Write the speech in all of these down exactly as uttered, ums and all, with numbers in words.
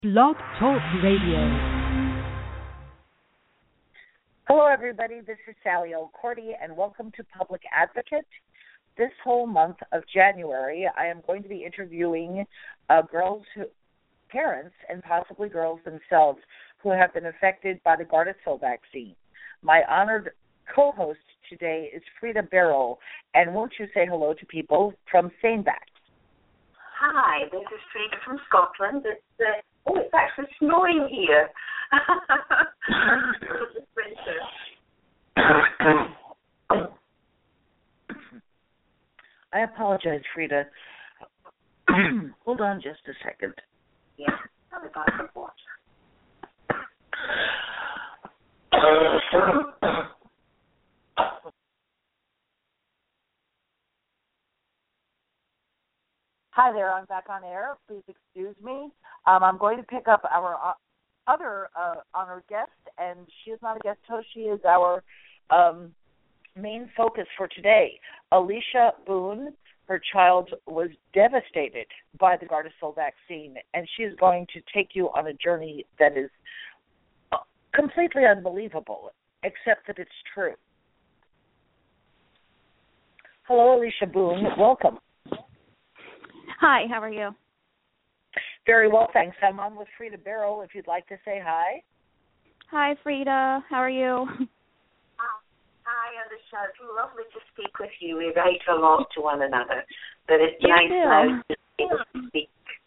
Blog Talk Radio. Hello, everybody. This is Sally O'Cordy, and welcome to Public Advocate. This whole month of January, I am going to be interviewing uh, girls, who, parents, and possibly girls themselves who have been affected by the Gardasil vaccine. My honored co-host today is Frida Barrow, and won't you say hello to people from Saneback? Hi, this is Frida from Scotland. It's uh, oh, it's actually snowing here. It's winter. I apologize, Frida. Hold on just a second. Yeah, I'll be back with water. Hi there, I'm back on air. Please excuse me. Um, I'm going to pick up our uh, other uh, honored guest, and she is not a guest host. She is our um, main focus for today. Alicia Boone, her child was devastated by the Gardasil vaccine, and she is going to take you on a journey that is completely unbelievable, except that it's true. Hello, Alicia Boone. Welcome. Hi, how are you? Very well, thanks. I'm on with Frida Barrow, if you'd like to say hi. Hi, Frida. How are you? Hi, Alicia. It's lovely to speak with you. We write a lot to one another, but it's You nice too. now to be able to speak.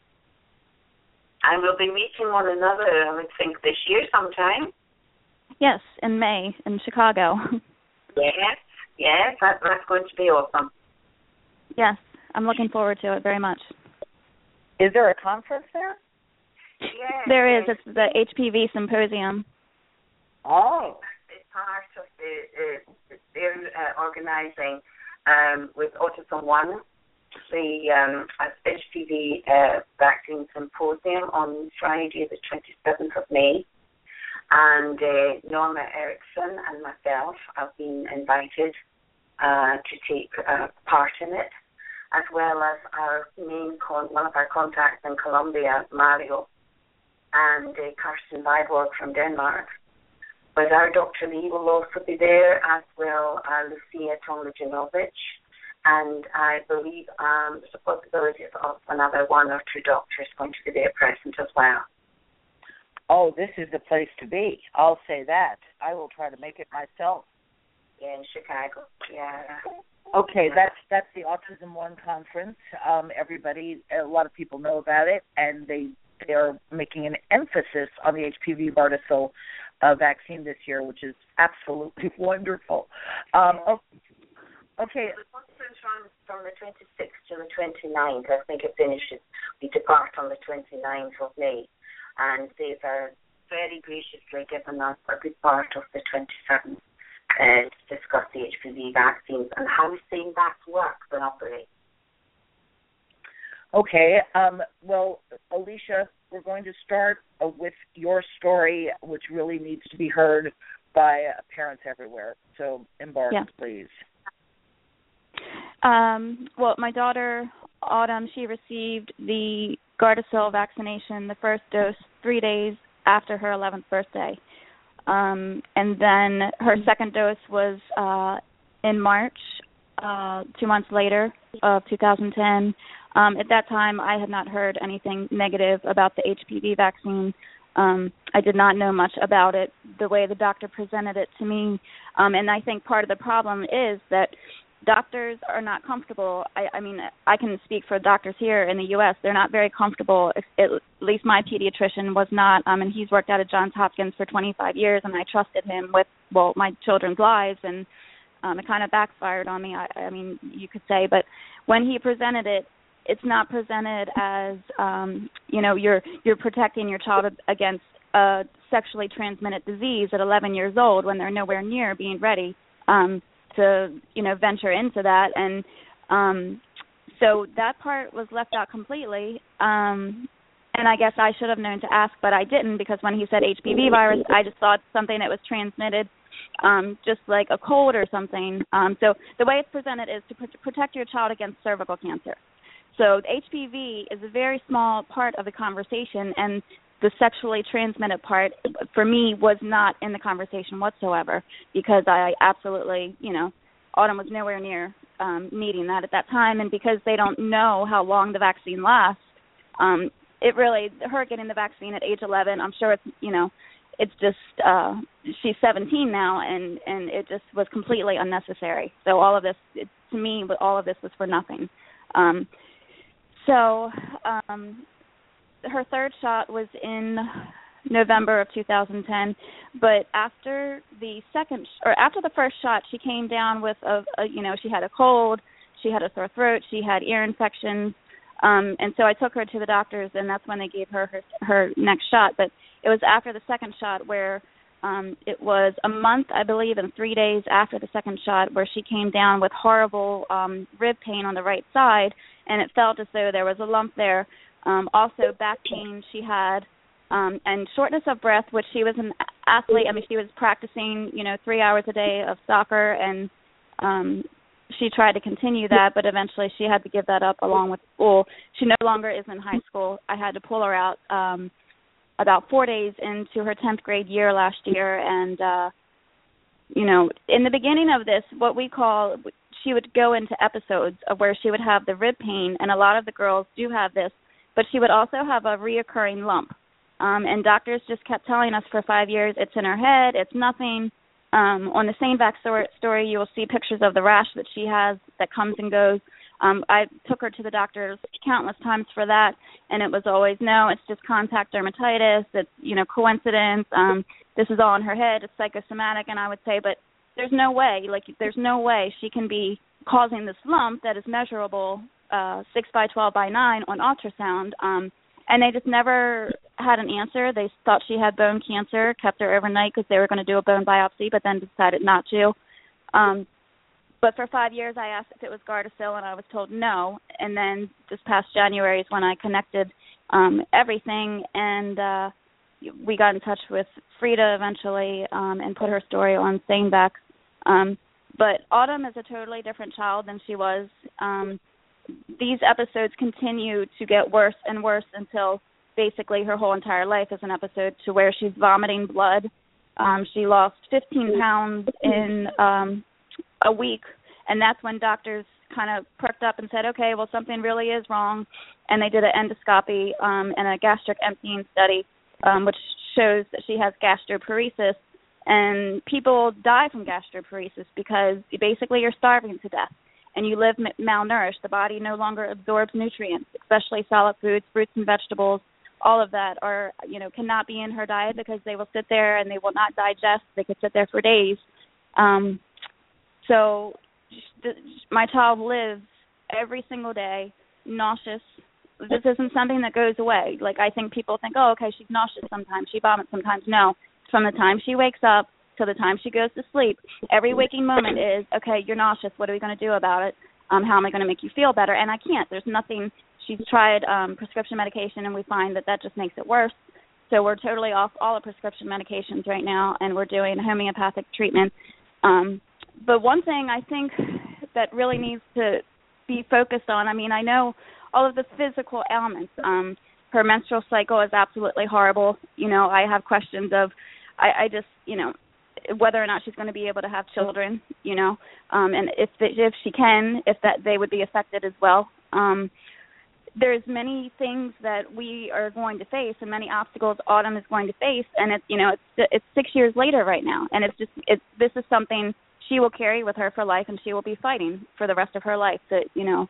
And we'll be meeting one another, I would think, this year sometime. Yes, in May in Chicago. Yes, yes, that, that's going to be awesome. Yes, I'm looking forward to it very much. Is there a conference there? Yes, There is. yes. It's the H P V Symposium. Oh. It's part of the, uh, they're uh, organising um, with Autism One, the um, H P V uh, vaccine symposium on Friday, the twenty-seventh of May. And uh, Norma Erickson and myself have been invited uh, to take uh, part in it, as well as our main con- one of our contacts in Colombia, Mario, and uh, Karsten Viborg from Denmark. But our Doctor Lee will also be there, as well as Lucia Tomljanovic, and I believe um, there's a possibility of another one or two doctors going to be there present as well. Oh, this is the place to be. I'll say that. I will try to make it myself. Yeah, in Chicago. Yeah. Okay, that's that's the Autism One conference. Um, everybody, a lot of people know about it, and they they are making an emphasis on the H P V Gardasil uh, vaccine this year, which is absolutely wonderful. Um, okay. The conference runs from the twenty-sixth to the twenty-ninth. I think it finishes. We depart on the twenty-ninth of May, and they've uh, very graciously given us a good part of the twenty-seventh. Uh, to discuss the H P V vaccines and how Saneback works and operates. Okay. Um, well, Alicia, we're going to start uh, with your story, which really needs to be heard by uh, parents everywhere. So embark, Yeah. please. Um, well, my daughter, Autumn, she received the Gardasil vaccination, the first dose, three days after her eleventh birthday. Um, and then her second dose was uh, in March, uh, two months later of two thousand ten. Um, at that time, I had not heard anything negative about the H P V vaccine. Um, I did not know much about it, the way the doctor presented it to me. Um, and I think part of the problem is that doctors are not comfortable. I, I mean, I can speak for doctors here in the U S They're not very comfortable. At least my pediatrician was not, um, and he's worked out at Johns Hopkins for twenty-five years, and I trusted him with, well, my children's lives, and um, it kind of backfired on me, I, I mean, you could say. But when he presented it, it's not presented as, um, you know, you're you're protecting your child against a sexually transmitted disease at eleven years old when they're nowhere near being ready um, to, you know, venture into that. And um, so that part was left out completely. Um, and I guess I should have known to ask, but I didn't, because when he said H P V virus, I just thought something that was transmitted um, just like a cold or something. Um, so the way it's presented is to pr- protect your child against cervical cancer. So H P V is a very small part of the conversation, and the sexually transmitted part for me was not in the conversation whatsoever, because I absolutely, you know, Autumn was nowhere near um, needing that at that time, and because they don't know how long the vaccine lasts, um, it really, her getting the vaccine at age eleven, I'm sure it's, you know, it's just, uh, she's seventeen now, and, and it just was completely unnecessary. So all of this, it, to me, all of this was for nothing. Um, so um, her third shot was in November of two thousand ten, but after the second, or after the first shot, she came down with a, a you know, she had a cold, she had a sore throat, she had ear infections, um, and so I took her to the doctors, and that's when they gave her her, her next shot. But it was after the second shot where um, it was a month, I believe, and three days after the second shot where she came down with horrible um, rib pain on the right side, and it felt as though there was a lump there. Um, also back pain she had, um, and shortness of breath, which she was an athlete. I mean, she was practicing, you know, three hours a day of soccer, and um, she tried to continue that, but eventually she had to give that up along with school. She no longer is in high school. I had to pull her out um, about four days into her tenth grade year last year, and, uh, you know, in the beginning of this, what we call, she would go into episodes of where she would have the rib pain, and a lot of the girls do have this, but she would also have a reoccurring lump. Um, and doctors just kept telling us for five years, it's in her head, it's nothing. Um, on the same back story, you will see pictures of the rash that she has that comes and goes. Um, I took her to the doctors countless times for that, and it was always, no, it's just contact dermatitis, it's, you know, coincidence, um, this is all in her head, it's psychosomatic, and I would say, but there's no way, like, there's no way she can be causing this lump that is measurable uh, six by twelve by nine on ultrasound, um, and they just never had an answer. They thought she had bone cancer, kept her overnight because they were going to do a bone biopsy, but then decided not to. Um, but for five years, I asked if it was Gardasil, and I was told no. And then this past January is when I connected um, everything, and uh, we got in touch with Frida eventually um, and put her story on Saneback. Um, but Autumn is a totally different child than she was. Um, these episodes continue to get worse and worse until basically her whole entire life is an episode to where she's vomiting blood. Um, she lost fifteen pounds in um, a week, and that's when doctors kind of perked up and said, okay, well, something really is wrong, and they did an endoscopy um, and a gastric emptying study, um, which shows that she has gastroparesis, and people die from gastroparesis because basically you're starving to death. And you live malnourished. The body no longer absorbs nutrients, especially solid foods, fruits and vegetables. All of that are, you know, cannot be in her diet because they will sit there and they will not digest. They could sit there for days. Um, so my child lives every single day nauseous. This isn't something that goes away. Like, I think people think, oh, okay, she's nauseous sometimes, she vomits sometimes. No, from the time she wakes up till the time she goes to sleep, every waking moment is, okay, you're nauseous, what are we going to do about it? Um, how am I going to make you feel better? And I can't. There's nothing. She's tried um, prescription medication, and we find that that just makes it worse. So we're totally off all the prescription medications right now, and we're doing homeopathic treatment. Um, but one thing I think that really needs to be focused on, I mean, I know all of the physical ailments. Um, her menstrual cycle is absolutely horrible. You know, I have questions of, I, I just, you know, whether or not she's going to be able to have children, you know, um, and if the, if she can, if that they would be affected as well. Um, there's many things that we are going to face, and many obstacles Autumn is going to face, and it's, you know, it's it's six years later right now, and it's just it's this is something she will carry with her for life, and she will be fighting for the rest of her life to, you know,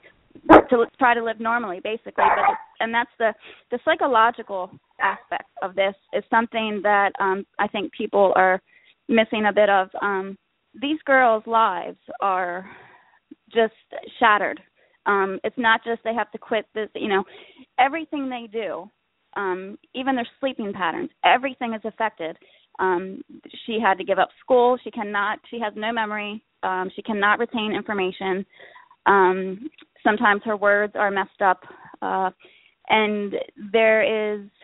to try to live normally, basically. But it's, and that's the the psychological aspect of this is something that um, I think people are missing a bit of. Um, these girls' lives are just shattered. Um, it's not just they have to quit this, you know, everything they do, um, even their sleeping patterns, everything is affected. Um, she had to give up school. She cannot, she has no memory. Um, she cannot retain information. Um, sometimes her words are messed up. Uh, and there is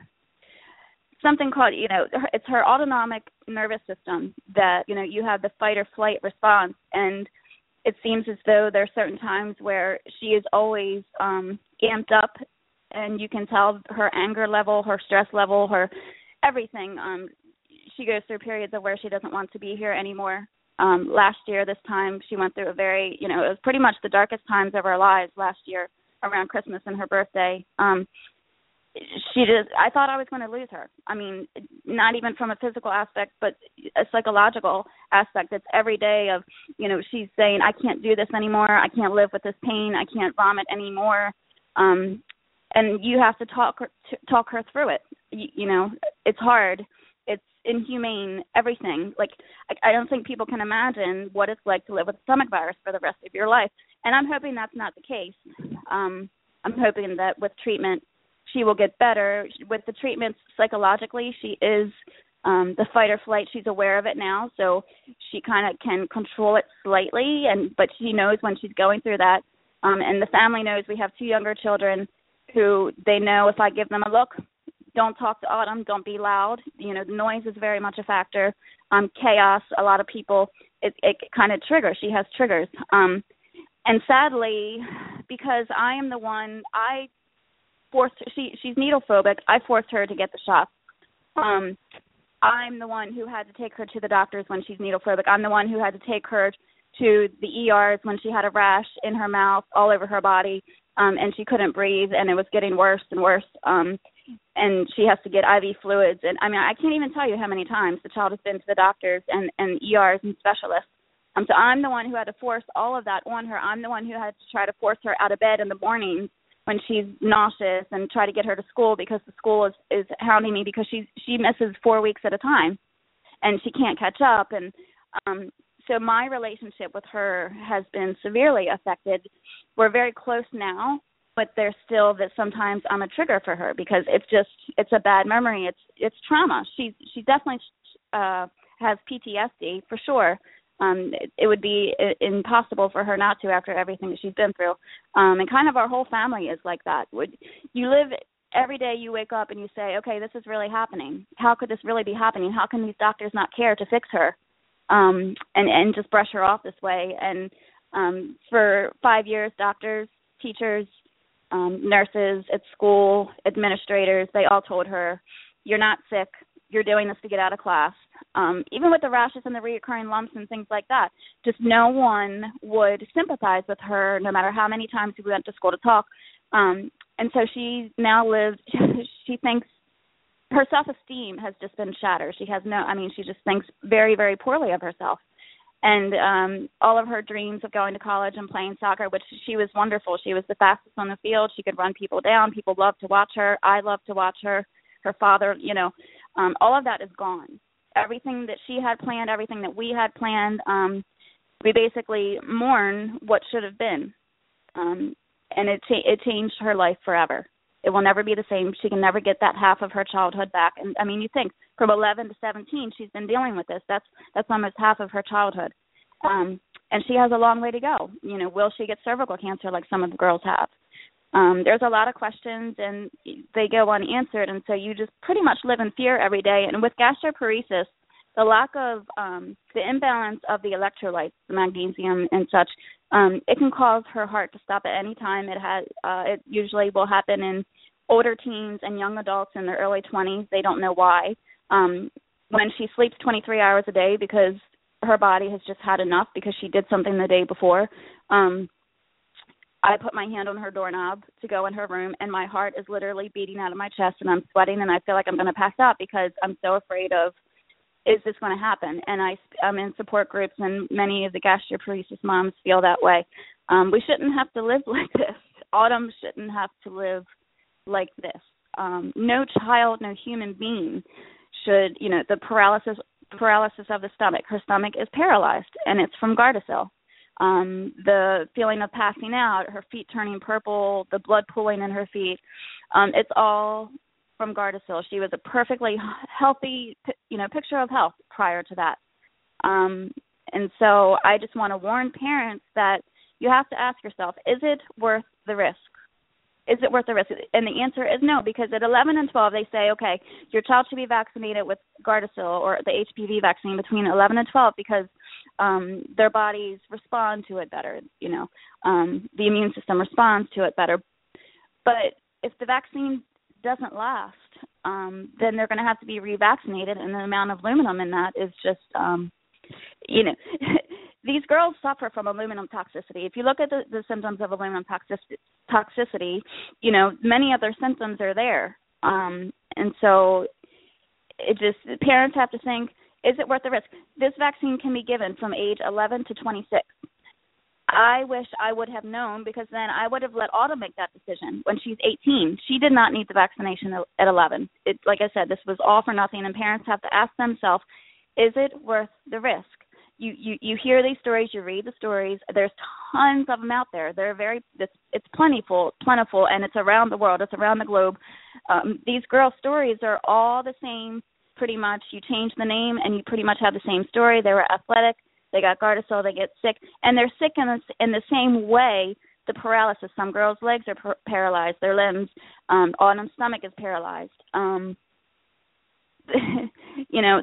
something called, you know, it's her autonomic nervous system that, you know, you have the fight or flight response, and it seems as though there are certain times where she is always um, amped up and you can tell her anger level, her stress level, her everything. Um, she goes through periods of where she doesn't want to be here anymore. Um, last year, this time, she went through a very, you know, it was pretty much the darkest times of her lives last year around Christmas and her birthday. Um, she just, I thought I was going to lose her. I mean, not even from a physical aspect, but a psychological aspect. It's every day of, you know, she's saying, I can't do this anymore. I can't live with this pain. I can't vomit anymore. Um, and you have to talk her, talk her through it. You, you know, it's hard. It's inhumane, everything. Like, I, I don't think people can imagine what it's like to live with a stomach virus for the rest of your life. And I'm hoping that's not the case. Um, I'm hoping that with treatment, she will get better. With the treatments psychologically, she is um, the fight or flight. She's aware of it now, so she kind of can control it slightly. And but she knows when she's going through that. Um, and the family knows. We have two younger children who they know if I give them a look, don't talk to Autumn, don't be loud. You know, the noise is very much a factor. Um, chaos, a lot of people, it, it kind of triggers. She has triggers. Um, and sadly, because I am the one, I forced her, she, she's needle phobic, I forced her to get the shots. Um, I'm the one who had to take her to the doctors when she's needle phobic. I'm the one who had to take her to the E Rs when she had a rash in her mouth, all over her body, um, and she couldn't breathe, and it was getting worse and worse. Um, and she has to get I V fluids. And, I mean, I can't even tell you how many times the child has been to the doctors and, and E Rs and specialists. Um, so I'm the one who had to force all of that on her. I'm the one who had to try to force her out of bed in the mornings when she's nauseous and try to get her to school because the school is, is hounding me because she, she misses four weeks at a time and she can't catch up. And um, so my relationship with her has been severely affected. We're very close now, but there's still that sometimes I'm a trigger for her because it's just, it's a bad memory. It's it's trauma. She, she definitely uh, has P T S D for sure. Um, it, it would be impossible for her not to after everything that she's been through. Um, and kind of our whole family is like that. Would you live every day you wake up and you say, okay, this is really happening. How could this really be happening? How can these doctors not care to fix her um, and, and just brush her off this way? And um, for five years, doctors, teachers, um, nurses at school, administrators, they all told her, you're not sick. You're doing this to get out of class. Um, even with the rashes and the reoccurring lumps and things like that, just no one would sympathize with her no matter how many times we went to school to talk. Um, and so she now lives, she thinks her self-esteem has just been shattered. She has no, I mean, she just thinks very, very poorly of herself. And um, all of her dreams of going to college and playing soccer, which she was wonderful. She was the fastest on the field. She could run people down. People loved to watch her. I loved to watch her. Her father, you know, um, all of that is gone. Everything that she had planned, everything that we had planned, um, we basically mourn what should have been. Um, and it cha- it changed her life forever. It will never be the same. She can never get that half of her childhood back. And, I mean, you think from eleven to seventeen, she's been dealing with this. That's that's almost half of her childhood. Um, and she has a long way to go. You know, will she get cervical cancer like some of the girls have? Um, there's a lot of questions, and they go unanswered, and so you just pretty much live in fear every day. And with gastroparesis, the lack of um, the imbalance of the electrolytes, the magnesium and such, um, it can cause her heart to stop at any time. It has, uh, it usually will happen in older teens and young adults in their early twenties. They don't know why. Um, when she sleeps twenty-three hours a day because her body has just had enough because she did something the day before. Um, I put my hand on her doorknob to go in her room, and my heart is literally beating out of my chest, and I'm sweating, and I feel like I'm going to pass out because I'm so afraid of, is this going to happen? And I, I'm in support groups, and many of the gastroparesis moms feel that way. Um, we shouldn't have to live like this. Autumn shouldn't have to live like this. Um, no child, no human being should, you know, the paralysis paralysis of the stomach. Her stomach is paralyzed, and it's from Gardasil. Um, the feeling of passing out, her feet turning purple, the blood pooling in her feet, um, it's all from Gardasil. She was a perfectly healthy, you know, picture of health prior to that. Um, and so I just want to warn parents that you have to ask yourself, is it worth the risk? Is it worth the risk? And the answer is no, because at eleven and twelve, they say, okay, your child should be vaccinated with Gardasil or the H P V vaccine between eleven and twelve because um, their bodies respond to it better, you know. Um, the immune system responds to it better. But if the vaccine doesn't last, um, then they're going to have to be revaccinated, and the amount of aluminum in that is just, um, you know, these girls suffer from aluminum toxicity. If you look at the, the symptoms of aluminum toxic- toxicity, you know, many other symptoms are there. Um, and so it just, parents have to think, is it worth the risk? This vaccine can be given from age eleven to twenty-six. I wish I would have known, because then I would have let Autumn make that decision when she's eighteen. She did not need the vaccination at eleven. It, like I said, this was all for nothing, and parents have to ask themselves, is it worth the risk? You, you, you hear these stories, you read the stories. There's tons of them out there. They're very, it's, it's plentiful, plentiful, and it's around the world. It's around the globe. Um, these girls' stories are all the same, pretty much. You change the name, and you pretty much have the same story. They were athletic. They got Gardasil, they get sick, and they're sick in the, in the same way, the paralysis. Some girls' legs are par- paralyzed, their limbs. Um, Autumn's stomach is paralyzed. Um, you know,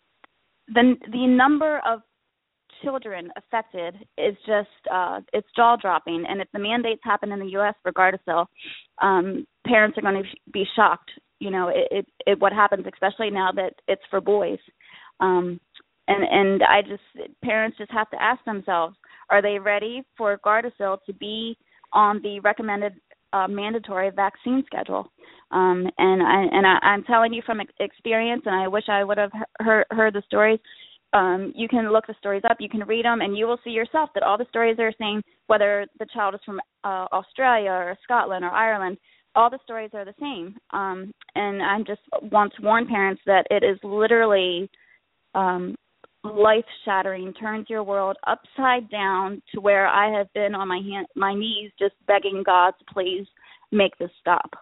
the the number of children affected is just, uh, it's jaw-dropping, and if the mandates happen in the U S for Gardasil, um, parents are going to be shocked, you know, it, it, it what happens, especially now that it's for boys. Um And and I just, parents just have to ask themselves, are they ready for Gardasil to be on the recommended uh, mandatory vaccine schedule? Um, and I, and I, I'm telling you from experience, and I wish I would have heard, heard the stories. Um, you can look the stories up, you can read them, and you will see yourself that all the stories are saying, whether the child is from uh, Australia or Scotland or Ireland, all the stories are the same. Um, and I just want to warn parents that it is literally um, life-shattering, turns your world upside down to where I have been on my hand, my knees just begging God to please make this stop.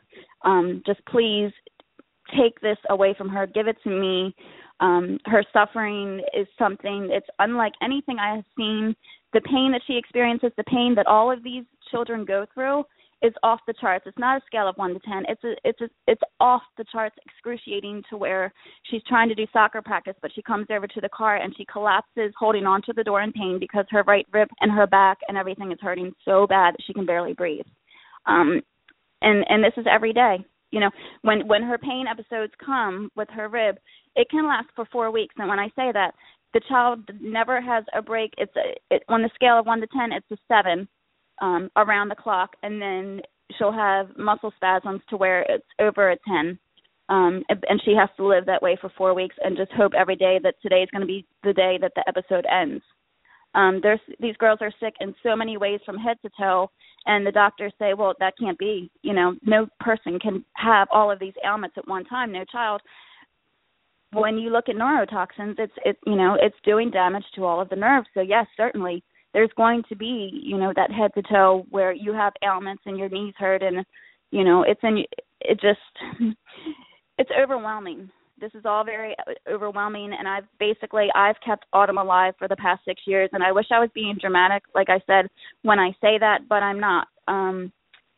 um, just please take this away from her. Give it to me. Um, her suffering is something, it's unlike anything I have seen. The pain that she experiences, the pain that all of these children go through is off the charts. It's not a scale of one to ten. It's a, it's a, it's off the charts, excruciating, to where she's trying to do soccer practice, but she comes over to the car and she collapses, holding onto the door in pain because her right rib and her back and everything is hurting so bad that she can barely breathe. Um, and and this is every day. You know, when when her pain episodes come with her rib, it can last for four weeks. And when I say that, the child never has a break. It's a, it, on the scale of one to ten, it's a seven. Um, around the clock, and then she'll have muscle spasms to where it's over a ten, um, and she has to live that way for four weeks and just hope every day that today is going to be the day that the episode ends. Um, there's these girls are sick in so many ways from head to toe, and the doctors say, well, that can't be. You know, no person can have all of these ailments at one time, no child. When you look at neurotoxins, it's it's you know it's doing damage to all of the nerves. So yes, certainly. There's going to be, you know, that head to toe where you have ailments and your knees hurt, and, you know, it's in, it just, it's overwhelming. This is all very overwhelming, and I've basically, I've kept Autumn alive for the past six years, and I wish I was being dramatic, like I said, when I say that, but I'm not. Um,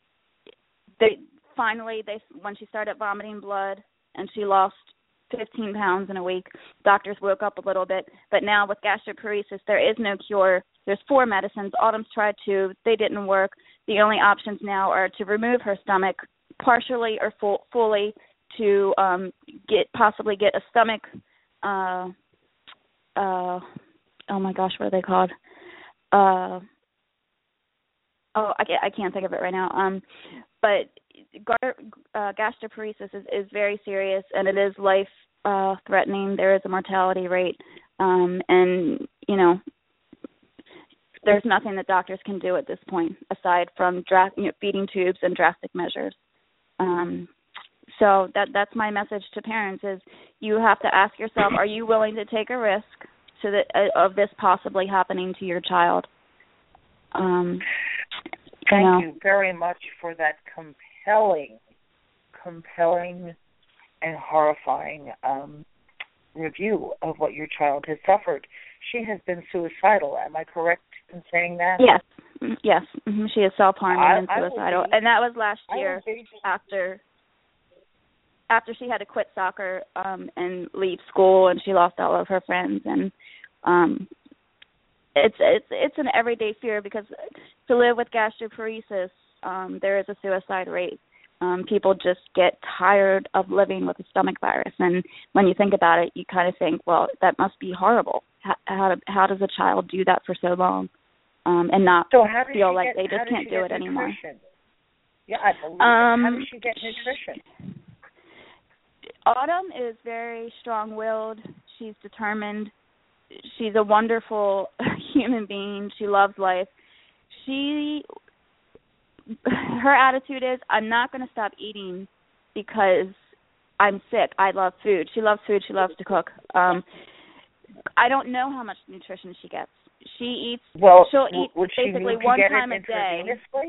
they, finally, they, when she started vomiting blood and she lost fifteen pounds in a week, doctors woke up a little bit, but now with gastroparesis, there is no cure. There's four medicines. Autumn's tried two. They didn't work. The only options now are to remove her stomach partially or full, fully, to um, get possibly get a stomach, uh, uh, oh my gosh, what are they called? Uh, oh, I can't, I can't think of it right now. Um, but gar- uh, gastroparesis is, is very serious, and it is life-threatening. Uh, there is a mortality rate, um, and, you know, there's nothing that doctors can do at this point aside from dra- you know, feeding tubes and drastic measures. Um, so that that's my message to parents is you have to ask yourself, are you willing to take a risk to the, uh, of this possibly happening to your child? Um, Thank you know. you very much for that compelling, compelling and horrifying um, review of what your child has suffered. She has been suicidal. Am I correct in saying that? Yes, yes. Mm-hmm. She is self-harming and suicidal, be, and that was last year be, after after she had to quit soccer um, and leave school, and she lost all of her friends. And um, it's it's it's an everyday fear because to live with gastroparesis, um, there is a suicide rate. Um, people just get tired of living with a stomach virus, and when you think about it, you kind of think, well, that must be horrible. How how, how does a child do that for so long, um, and not so how feel like get, they just can't do it nutrition? anymore? Yeah, I believe um, it. How does she get nutrition? Autumn is very strong-willed. She's determined. She's a wonderful human being. She loves life. She, her attitude is, I'm not going to stop eating because I'm sick. I love food. She loves food. She loves to cook. Um, I don't know how much nutrition she gets. She eats. Well, she'll eat would she basically need to one get time it a day.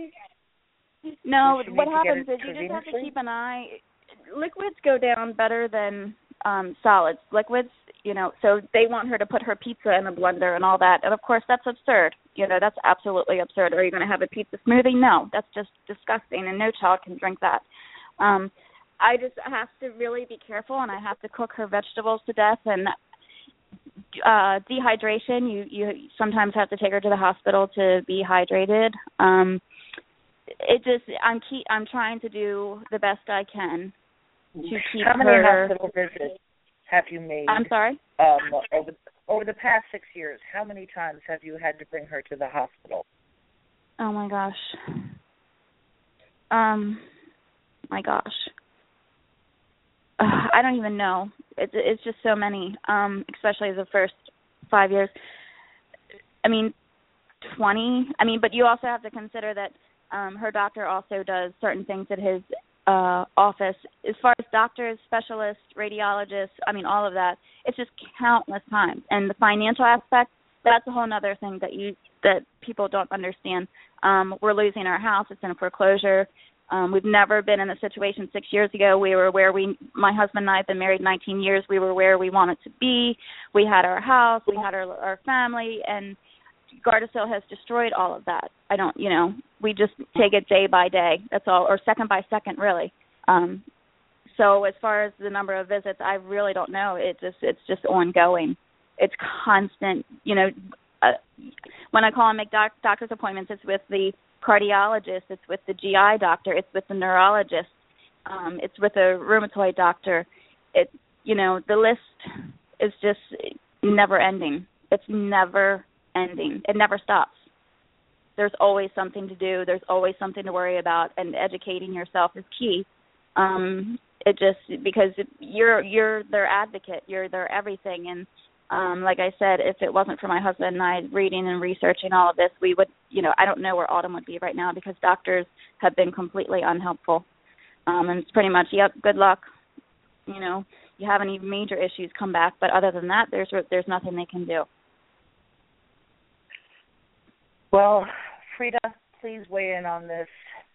No, what happens is you just have to keep an eye. Liquids go down better than um, solids. Liquids, you know, so they want her to put her pizza in a blender and all that. And, of course, that's absurd. You know, that's absolutely absurd. Are you going to have a pizza smoothie? No, that's just disgusting, and no child can drink that. Um, I just have to really be careful, and I have to cook her vegetables to death. And uh, dehydration, you, you sometimes have to take her to the hospital to be hydrated. Um, it just, I'm keep, I'm trying to do the best I can to keep How many her. hospital visits have you made? I'm sorry? Um, over, over the past six years, how many times have you had to bring her to the hospital? Oh, my gosh. Um, my gosh. Uh, I don't even know. It's it's just so many, um, especially the first five years. I mean, twenty. I mean, but you also have to consider that um, her doctor also does certain things at his uh, office. As far as doctors, specialists, radiologists, I mean, all of that, it's just countless times. And the financial aspect, that's a whole other thing that you that people don't understand. Um, we're losing our house. It's in foreclosure. Um, we've never been in a situation. Six years ago, we were where we, my husband and I have been married nineteen years. We were where we wanted to be. We had our house. We had our, our family. And Gardasil has destroyed all of that. I don't, you know, we just take it day by day. That's all, or second by second, really. Um, so as far as the number of visits, I really don't know. It just, it's just ongoing. It's constant. You know, uh, when I call and make doc- doctor's appointments, it's with the cardiologist, it's with the G I doctor, it's with the neurologist, um, it's with a rheumatoid doctor. It, you know, the list is just never ending. It's never ending. It never stops. There's always something to do. There's always something to worry about, and educating yourself is key. Um, it just because you're you're their advocate, you're their everything, and um, like I said, if it wasn't for my husband and I reading and researching all of this, we would, you know, I don't know where Autumn would be right now because doctors have been completely unhelpful. Um, and it's pretty much, yep, good luck. You know, you have any major issues, come back. But other than that, there's there's nothing they can do. Well, Frida, please weigh in on this.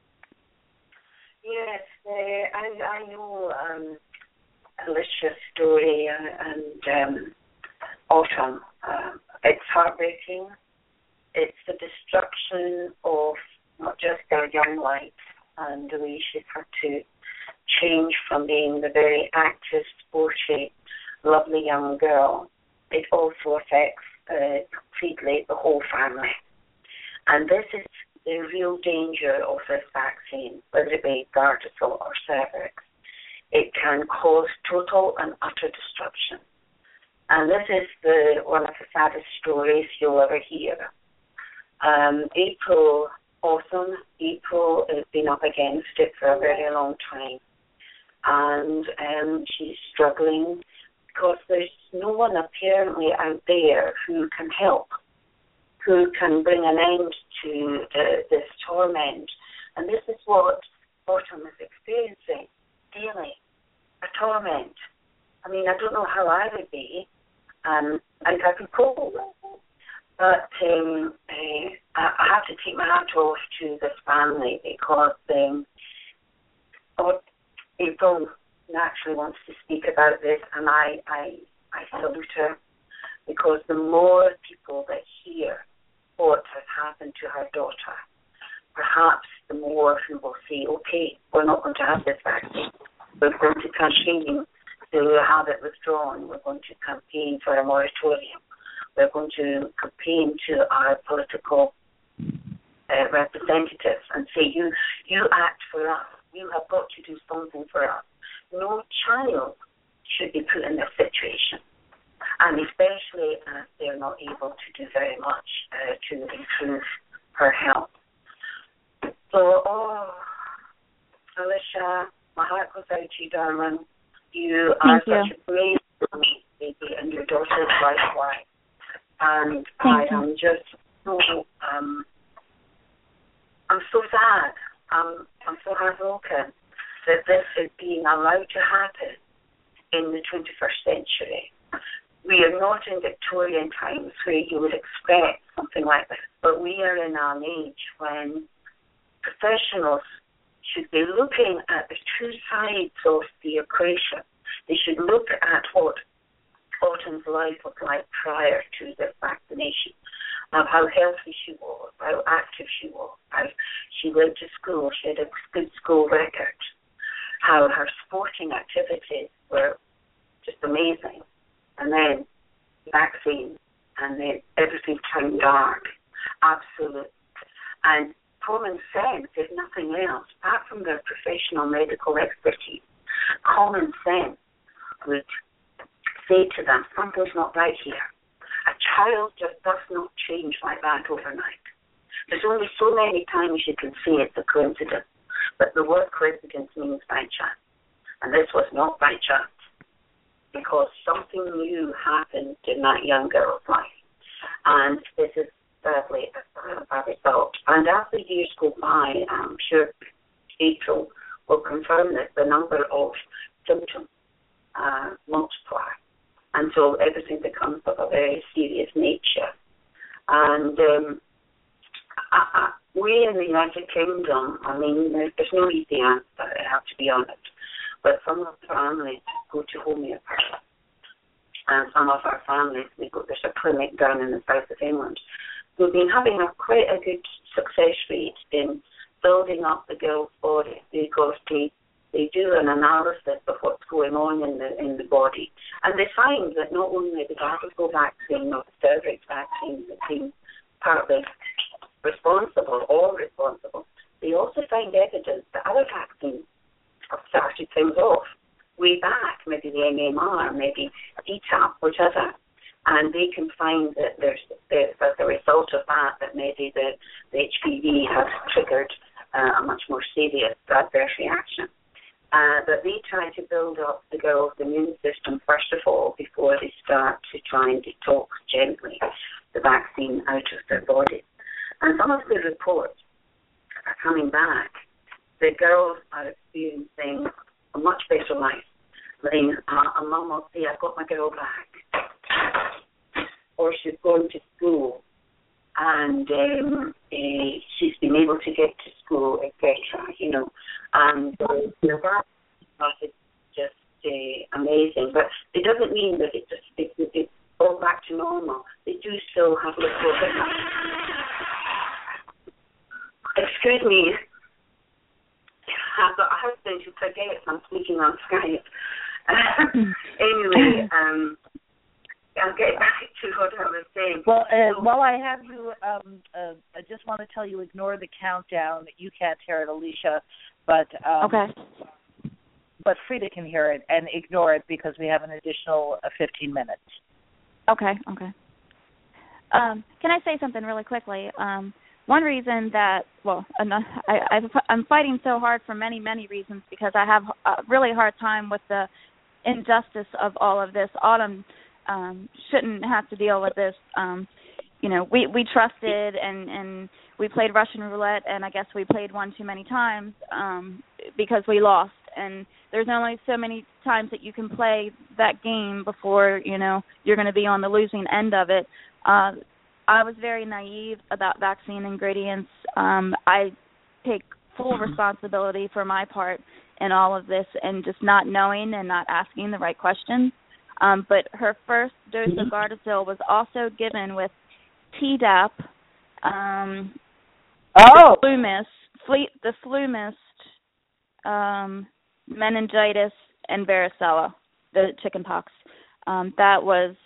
Yes, uh, I, I know um, Alicia's story and, and um, Autumn. Uh, it's heartbreaking. It's the destruction of not just their young life and the way she's had to change from being the very active, sporty, lovely young girl. It also affects uh, completely the whole family. And this is the real danger of this vaccine, whether it be Gardasil or Cervarix. It can cause total and utter destruction. And this is the one of the saddest stories you'll ever hear. Um, April, awesome. April has been up against it for a very long time. And um, she's struggling because there's no one apparently out there who can help, who can bring an end to uh, this torment. And this is what Autumn is experiencing daily, a torment. I mean, I don't know how I would be, um, and I could cope. But um, uh, I have to take my hat off to this family because um, April naturally wants to speak about this, and I, I, I salute her because the more people that hear what has happened to her daughter, perhaps the more who will say, okay, we're not going to have this vaccine. We're going to continue to have it withdrawn. We're going to campaign for a moratorium. We're going to campaign to our political uh, representatives and say, you you act for us. you have got to do something for us. No child should be put in this situation, and especially as they're not able to do very much uh, to improve her health. So, oh, Alicia, my heart goes out to you, darling. You are Thank such a great baby, and your daughter is likewise. And Thank I you. am just so, um, I'm so sad. I'm, I'm so heartbroken that this is being allowed to happen in the twenty-first century. We are not in Victorian times where you would expect something like this, but we are in an age when professionals should be looking at the two sides of the equation. They should look at what Autumn's life was like prior to the vaccination, of how healthy she was, how active she was, how she went to school, she had a good school record, how her sporting activities were just amazing. And then vaccine, and then everything turned dark. Absolute. And common sense, if nothing else, apart from their professional medical expertise, common sense would say to them, something's not right here. A child just does not change like that overnight. There's only so many times you can say it's a coincidence, but the word coincidence means by chance. And this was not by chance, because something new happened in that young girl's life. And this is sadly a, a result. And as the years go by, I'm sure April will confirm that the number of symptoms uh, multiply until everything becomes of a very serious nature. And um, I, I, we in the United Kingdom, I mean, there's, there's no easy answer, I have to be honest. But some of the families go to homeopathy. And some of our families, we go, there's a clinic down in the south of England. We've been having a quite a good success rate in building up the girl's body, because they, they do an analysis of what's going on in the in the body. And they find that not only the Gardasil vaccine or the Cervarix vaccine have been partly responsible, all responsible, they also find evidence that other vaccines have started things off way back, maybe the M M R, maybe D TAP, whatever, and they can find that there's, there's as a result of that, that maybe the, the H P V has triggered uh, a much more serious adverse reaction. Uh, but they try to build up the girl's immune system first of all before they start to try and detox gently the vaccine out of their body. And some of the reports are coming back. The girls are experiencing a much better life. I mean, uh, a mum will say, I've got my girl back. Or she's going to school and um, uh, she's been able to get to school, et cetera, you know. And uh, you know, that is just uh, amazing. But it doesn't mean that it just it, it's all back to normal. They do still have little hiccups. Excuse me. I've got a husband who forgets I'm speaking on Skype. Anyway, um, I'll get back to what I was saying. Well, uh, while I have you, um, uh, I just want to tell you, ignore the countdown. You can't hear it, Alicia, but um, Okay. But Frida can hear it, and ignore it because we have an additional uh, fifteen minutes. Okay, okay. Um, can I say something really quickly? Um, one reason that, well, I, I've, I'm fighting so hard for many, many reasons because I have a really hard time with the injustice of all of this. Autumn um, shouldn't have to deal with this. Um, you know, we, we trusted and, and we played Russian roulette, and I guess we played one too many times um, because we lost. And there's only so many times that you can play that game before, you know, you're going to be on the losing end of it. Uh, I was very naive about vaccine ingredients. Um, I take full responsibility for my part in all of this and just not knowing and not asking the right questions. Um, but her first dose of Gardasil was also given with Tdap, um, oh. the flu mist, fle- the flu mist, um, meningitis, and varicella, the chickenpox. Um, that was...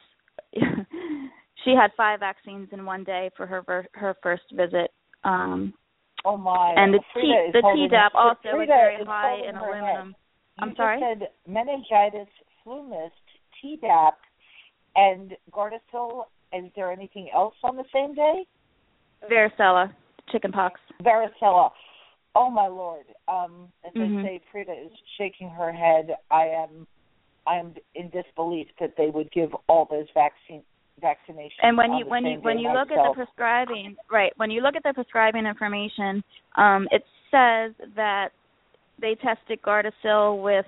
She had five vaccines in one day for her ver- her first visit, um, Oh my! And the Frida T is the holding Tdap her- also Frida is very is high holding in her aluminum. head. I'm you sorry. Just said meningitis, flu mist, Tdap, and Gardasil. Is there anything else on the same day? Varicella, chickenpox. Varicella. Oh my Lord! Um, as mm-hmm. I say, Frida is shaking her head. I am, I am in disbelief that they would give all those vaccine vaccinations. And when on you the when same you when day you look myself. at the prescribing, right? When you look at the prescribing information, um, it says that they tested Gardasil with,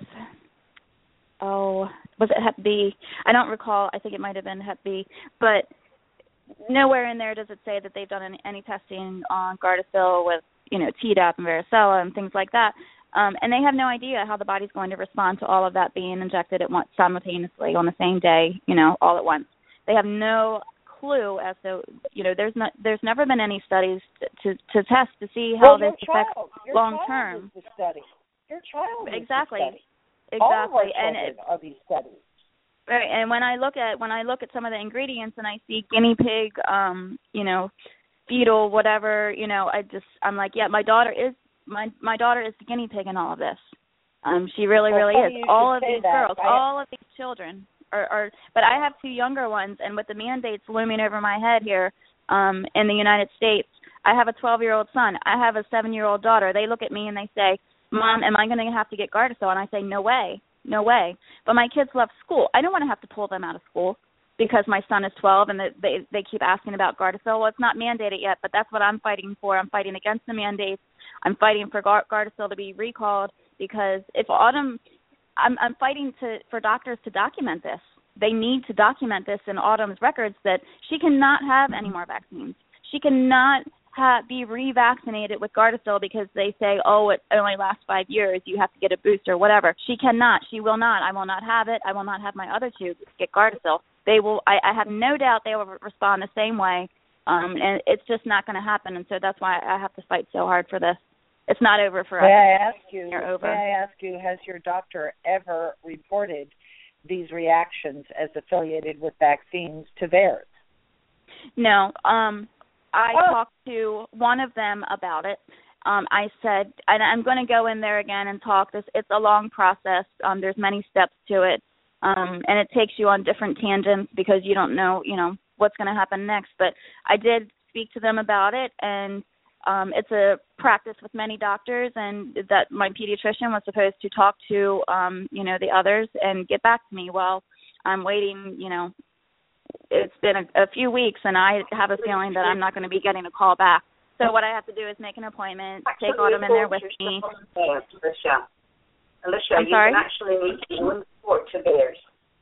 oh, was it Hep B? I don't recall. I think it might have been Hep B, but nowhere in there does it say that they've done any, any testing on Gardasil with, you know, Tdap and varicella and things like that. Um, and they have no idea how the body's going to respond to all of that being injected at once, simultaneously on the same day, you know, all at once. They have no clue as to, you know, there's not, there's never been any studies to to, to test to see how well, this affects child, your long child term. Is the study. Your child exactly, is the study. exactly, All of our and children it, are these studies. Right, and when I look at when I look at some of the ingredients and I see guinea pig, um, you know, fetal, whatever, you know, I just I'm like, yeah, my daughter is my my daughter is the guinea pig in all of this. Um, she really, well, really is. All of these that. girls, I, all of these children are, are. But I have two younger ones, and with the mandates looming over my head here um, in the United States, I have a twelve-year-old son. I have a seven-year-old daughter. They look at me and they say, "Mom, am I going to have to get Gardasil?" And I say, "No way. No way." But my kids love school. I don't want to have to pull them out of school because my son is twelve and they they keep asking about Gardasil. Well, it's not mandated yet, but that's what I'm fighting for. I'm fighting against the mandates. I'm fighting for Gardasil to be recalled because if Autumn, I'm I'm fighting to for doctors to document this. They need to document this in Autumn's records that she cannot have any more vaccines. She cannot Ha, be revaccinated with Gardasil because they say, oh, it only lasts five years. You have to get a booster, whatever. She cannot. She will not. I will not have it. I will not have my other two get Gardasil. They will. I, I have no doubt they will respond the same way, um, and it's just not going to happen. And so that's why I have to fight so hard for this. It's not over for us. May I ask you? Over. May I ask you? Has your doctor ever reported these reactions as affiliated with vaccines to theirs? No. Um. I oh. talked to one of them about it. Um, I said, and I'm going to go in there again and talk. This it's a long process. Um, there's many steps to it, um, and it takes you on different tangents because you don't know, you know, what's going to happen next. But I did speak to them about it, and um, it's a practice with many doctors, and that my pediatrician was supposed to talk to, um, you know, the others and get back to me. Well, I'm waiting, you know. It's been a, a few weeks, and I have a feeling that I'm not going to be getting a call back. So what I have to do is make an appointment, take Autumn in there with me. Alicia, Alicia, I'm you sorry? can actually report to theirs.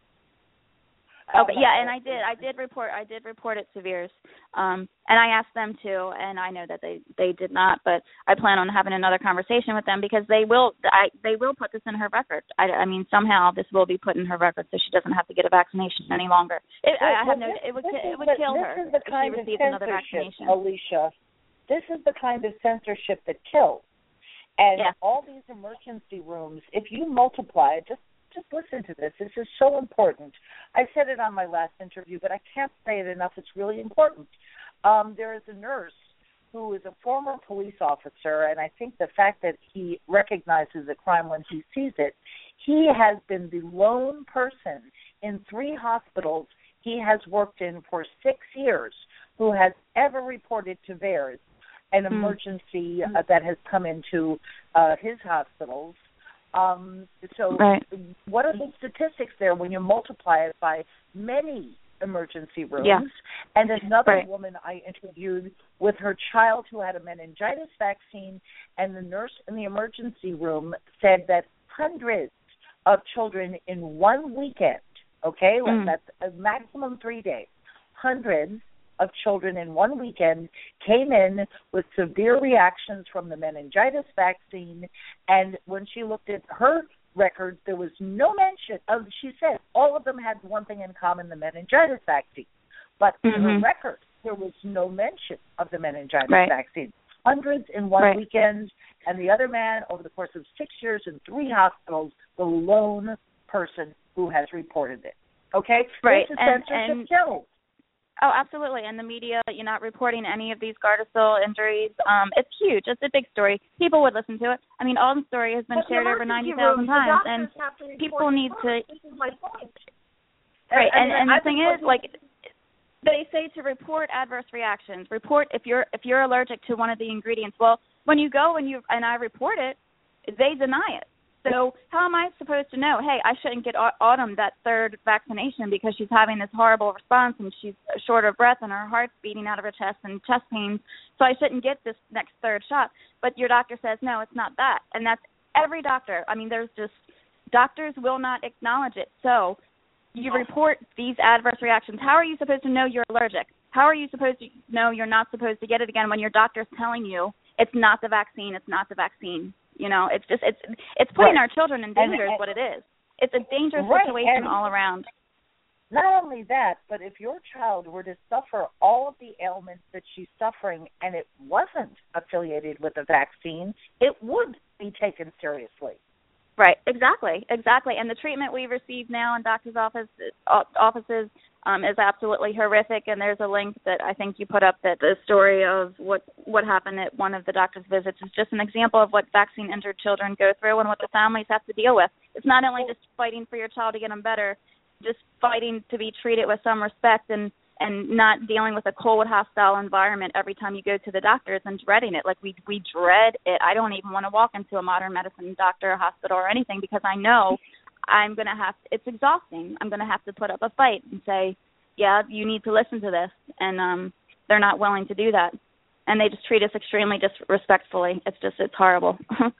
Okay, yeah, and I did. I did report. I did report it to Veers, um, and I asked them to, and I know that they, they did not. But I plan on having another conversation with them because they will. I they will put this in her record. I, I mean, somehow this will be put in her record, so she doesn't have to get a vaccination any longer. It, well, I have no. This, it would. Is, it would kill this her is the if kind she of received another censorship, vaccination. Alicia. This is the kind of censorship that kills. And yeah. all these emergency rooms, if you multiply it, just Just listen to this. This is so important. I said it on my last interview, but I can't say it enough. It's really important. Um, there is a nurse who is a former police officer, and I think the fact that he recognizes a crime when he sees it, he has been the lone person in three hospitals he has worked in for six years who has ever reported to VAERS an mm. emergency uh, that has come into uh, his hospitals. Um, so right. what are the statistics there when you multiply it by many emergency rooms? Yeah. And another right. woman I interviewed with her child who had a meningitis vaccine, and the nurse in the emergency room said that hundreds of children in one weekend, okay, mm. that's a maximum three days, hundreds of children in one weekend came in with severe reactions from the meningitis vaccine, and when she looked at her records, there was no mention of, she said, all of them had one thing in common, the meningitis vaccine. But mm-hmm. in her record, there was no mention of the meningitis right. vaccine. Hundreds in one right. weekend, and the other man, over the course of six years in three hospitals, the lone person who has reported it. Okay? Right. This is and, censorship and killed. Oh, absolutely. And the media, you're not reporting any of these Gardasil injuries. Um, it's huge. It's a big story. People would listen to it. I mean, Autumn's story has been but shared over ninety thousand times, and people need to. This is my point. Right, and, and, and the thing is, like, they say to report adverse reactions. Report if you're if you're allergic to one of the ingredients. Well, when you go and you and I report it, they deny it. So how am I supposed to know, hey, I shouldn't get Autumn that third vaccination because she's having this horrible response and she's short of breath and her heart's beating out of her chest and chest pains, so I shouldn't get this next third shot. But your doctor says, no, it's not that. And that's every doctor. I mean, there's just doctors will not acknowledge it. So you report these adverse reactions. How are you supposed to know you're allergic? How are you supposed to know you're not supposed to get it again when your doctor's telling you it's not the vaccine, it's not the vaccine? You know, it's just it's it's putting right. our children in danger and, is what it is. It's a dangerous right. situation and all around. Not only that, but if your child were to suffer all of the ailments that she's suffering and it wasn't affiliated with a vaccine, it would be taken seriously. Right, exactly, exactly. And the treatment we receive now in doctors' office, offices um, is absolutely horrific. And there's a link that I think you put up that the story of what, what happened at one of the doctor's visits is just an example of what vaccine-injured children go through and what the families have to deal with. It's not only just fighting for your child to get them better, just fighting to be treated with some respect and, and not dealing with a cold, hostile environment every time you go to the doctors and dreading it. Like, we we dread it. I don't even want to walk into a modern medicine doctor or hospital or anything because I know I'm going to have to, it's exhausting. I'm going to have to put up a fight and say, yeah, you need to listen to this. And um, they're not willing to do that. And they just treat us extremely disrespectfully. It's just, it's horrible.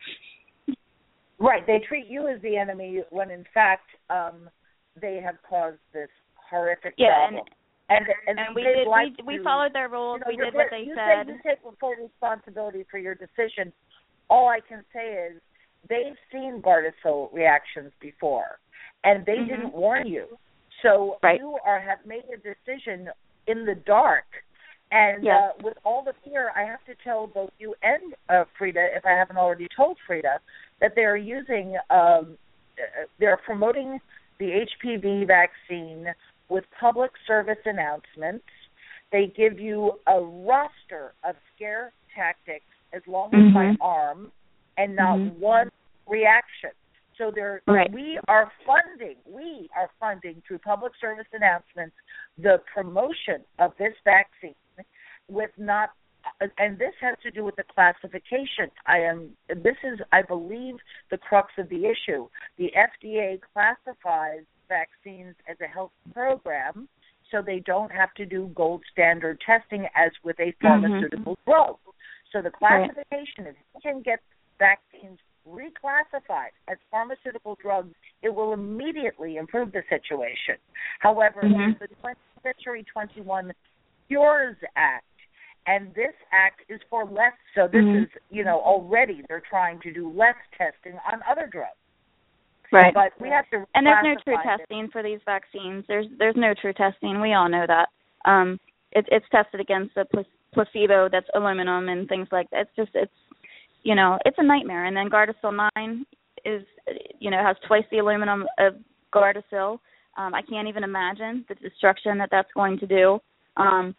Right. They treat you as the enemy when, in fact, um, they have caused this horrific yeah, problem. And, and, and we did did. like we, to, we followed their rules. You know, we did what they you said. Say you take full responsibility for your decision. All I can say is they've seen Gardasil reactions before, and they mm-hmm. didn't warn you. So right. you are have made a decision in the dark. And yes. uh, with all the fear, I have to tell both you and uh, Frida, if I haven't already told Frida, that they're using, um, they're promoting the H P V vaccine with public service announcements. They give you a roster of scare tactics as long as mm-hmm. my arm and not mm-hmm. one reaction. So they're, right. we are funding, we are funding through public service announcements the promotion of this vaccine with not, and this has to do with the classification. I am, this is, I believe, the crux of the issue. The F D A classifies vaccines as a health program, so they don't have to do gold standard testing as with a pharmaceutical mm-hmm. drug. So the classification right. is you can get vaccines reclassified as pharmaceutical drugs, it will immediately improve the situation. However, mm-hmm. the twentieth Century twenty-one Cures Act, and this act is for less, so this mm-hmm. is, you know, already they're trying to do less testing on other drugs. Right. But we have to and there's no true it. testing for these vaccines. There's there's no true testing. We all know that. Um, it, it's tested against a placebo that's aluminum and things like that. It's just, it's, you know, it's a nightmare. And then Gardasil nine is, you know, has twice the aluminum of Gardasil. Um, I can't even imagine the destruction that that's going to do. Um,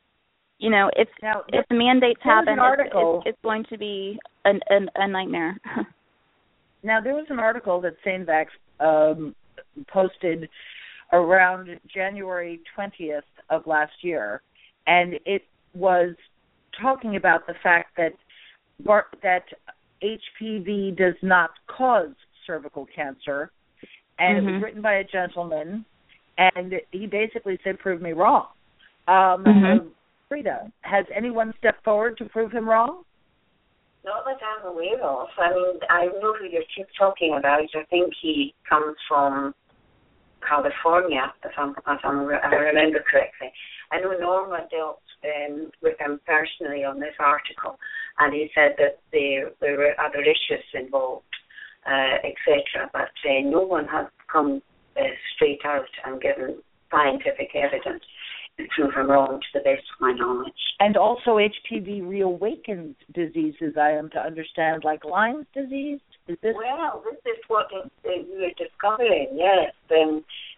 you know, if now, if the mandates happen, it's, it's, it's going to be a, a, a nightmare. Now, there was an article that Sanevax um, posted around January twentieth of last year, and it was talking about the fact that that H P V does not cause cervical cancer, and mm-hmm. it was written by a gentleman, and he basically said, prove me wrong. Um, mm-hmm. Frida, has anyone stepped forward to prove him wrong? Not that I'm aware of. I mean, I know who you're talking about. I think he comes from California, if, I'm, if, I'm, if I remember correctly. I know Norma dealt um, with him personally on this article, and he said that there, there were other issues involved, uh, et cetera. But uh, no one has come uh, straight out and given scientific evidence to prove him wrong, to the best of my knowledge. And also H P V reawakens diseases, I am to understand, like Lyme's disease? Is this? Well, this is what it, it, we're discovering, yes. Um,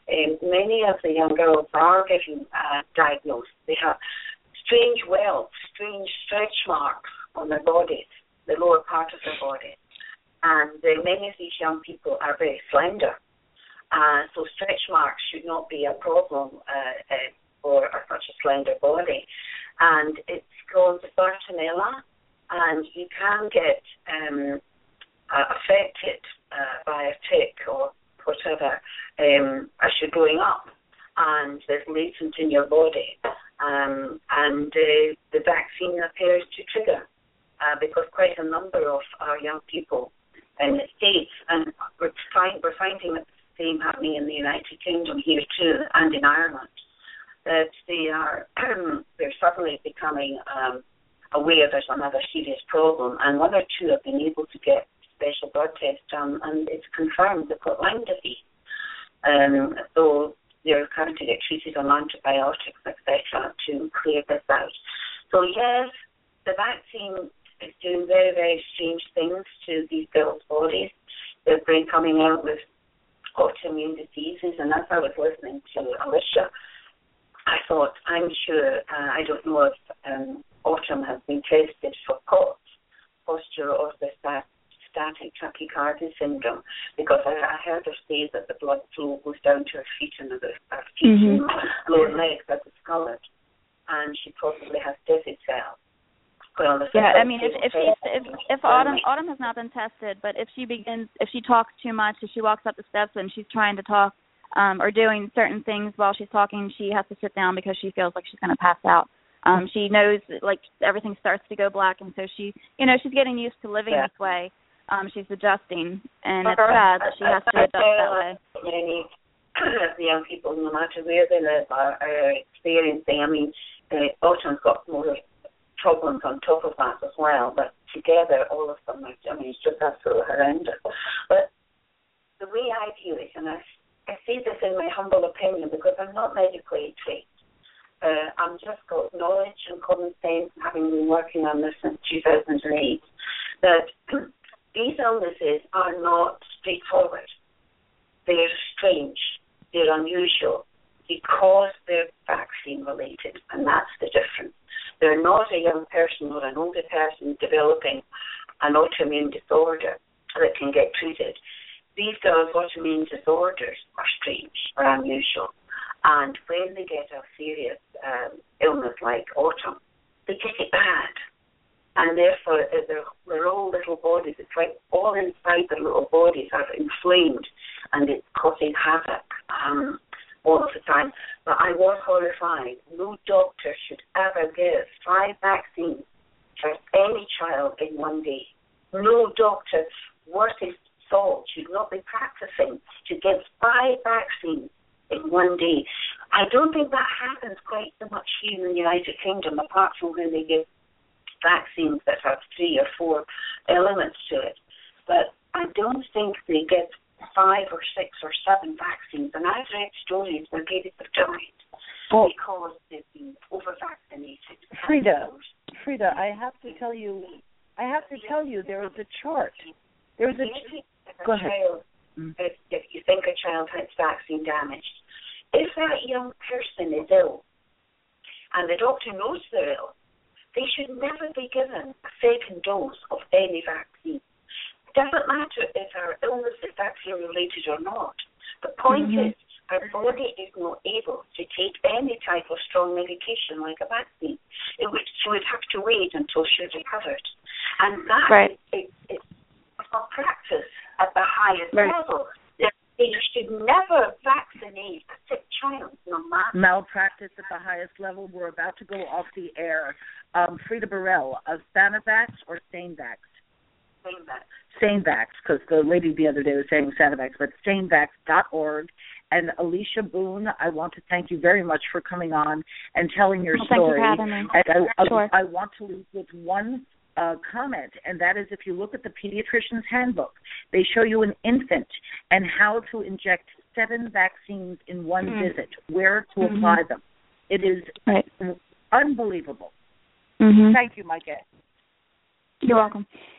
Um, many of the young girls are getting uh, diagnosed. They have strange welts, strange stretch marks on their bodies, the lower part of their body. And uh, many of these young people are very slender. Uh, so stretch marks should not be a problem uh, uh, for a, such a slender body. And it's called Bartonella, and you can get um, uh, affected uh, by a tick or whatever um, as you're growing up, and there's latent in your body. Um, and uh, the vaccine appears to trigger uh, because quite a number of our young people in the States, and we're, trying, we're finding the same happening in the United Kingdom here too, and in Ireland, that they are they're suddenly becoming um, aware there's another serious problem, and one or two have been able to get special blood tests done, and it's confirmed they've got Lyme disease. Um, so they're having to get treated on antibiotics, et cetera, to clear this out. So yes, the vaccine is doing very, very strange things to these girls' bodies. They're coming out with autoimmune diseases, and as I was listening to Alicia, I thought, I'm sure, uh, I don't know if um, Autumn has been tested for P O T S, postural orthostatic tachycardia syndrome, because I, I heard her say that the blood flow goes down to her feet and her, her feet mm-hmm. and lower legs are discoloured, and she possibly has dizzy cells. Well, yeah, I mean, if if, she's, if if Autumn Autumn has not been tested, but if she begins, if she talks too much, if she walks up the steps and she's trying to talk um, or doing certain things while she's talking, she has to sit down because she feels like she's going to pass out. Um, she knows that, like, everything starts to go black, and so she, you know, she's getting used to living yeah. this way. Um, she's adjusting, and it's sad that she has to adjust that way. Many of the young people, no matter where they live, are, are experiencing. I mean, uh, Autumn's got more problems on top of that as well, but together all of them are, I mean, it's just absolutely horrendous. But the way I view it, and I, I say this in my humble opinion because I'm not medically trained, uh, I'm just got knowledge and common sense, having been working on this since two thousand eight, that these illnesses are not straightforward. They're strange, they're unusual, because they're vaccine related, and that's the difference. They're not a young person or an older person developing an autoimmune disorder that can get treated. These girls' autoimmune disorders are strange or unusual, and when they get a serious um, illness like Autumn, they get it bad, and therefore their, their own little bodies, it's like all inside their little bodies are inflamed, and it's causing havoc. Um, all the time. But I was horrified. No doctor should ever give five vaccines for any child in one day. No doctor worth his salt should not be practicing to give five vaccines in one day. I don't think that happens quite so much here in the United Kingdom, apart from when they give vaccines that have three or four elements to it. But I don't think they get five or six or seven vaccines, and I've read stories where babies have died well, because they've been over-vaccinated. Frida, Frida, I have to tell you, I have to tell you, there is a chart. There is a, ch- a Go child, ahead. If, if you think a child has vaccine damage, if that young person is ill, and the doctor knows they're ill, they should never be given a second dose of any vaccine. Doesn't matter if our illness is vaccine related or not. The point mm-hmm. is, our body is not able to take any type of strong medication like a vaccine, in which she would have to wait until she's recovered. And that right. is, is, is a practice at the highest right. level. You should never vaccinate a sick child, no matter. Malpractice at the highest level. We're about to go off the air. Um, Frida Burrell, of Sanivax or Sanvax? Sanvax. Sanvax, because the lady the other day was saying Sanivax, but sanvax dot org. And Alicia Boone, I want to thank you very much for coming on and telling your well, story. Thank you for having me. And I, sure. I, I want to leave with one uh, comment, and that is if you look at the Pediatrician's Handbook, they show you an infant and how to inject seven vaccines in one mm. visit, where to mm-hmm. apply them. It is right. unbelievable. Mm-hmm. Thank you, my guest. You're welcome.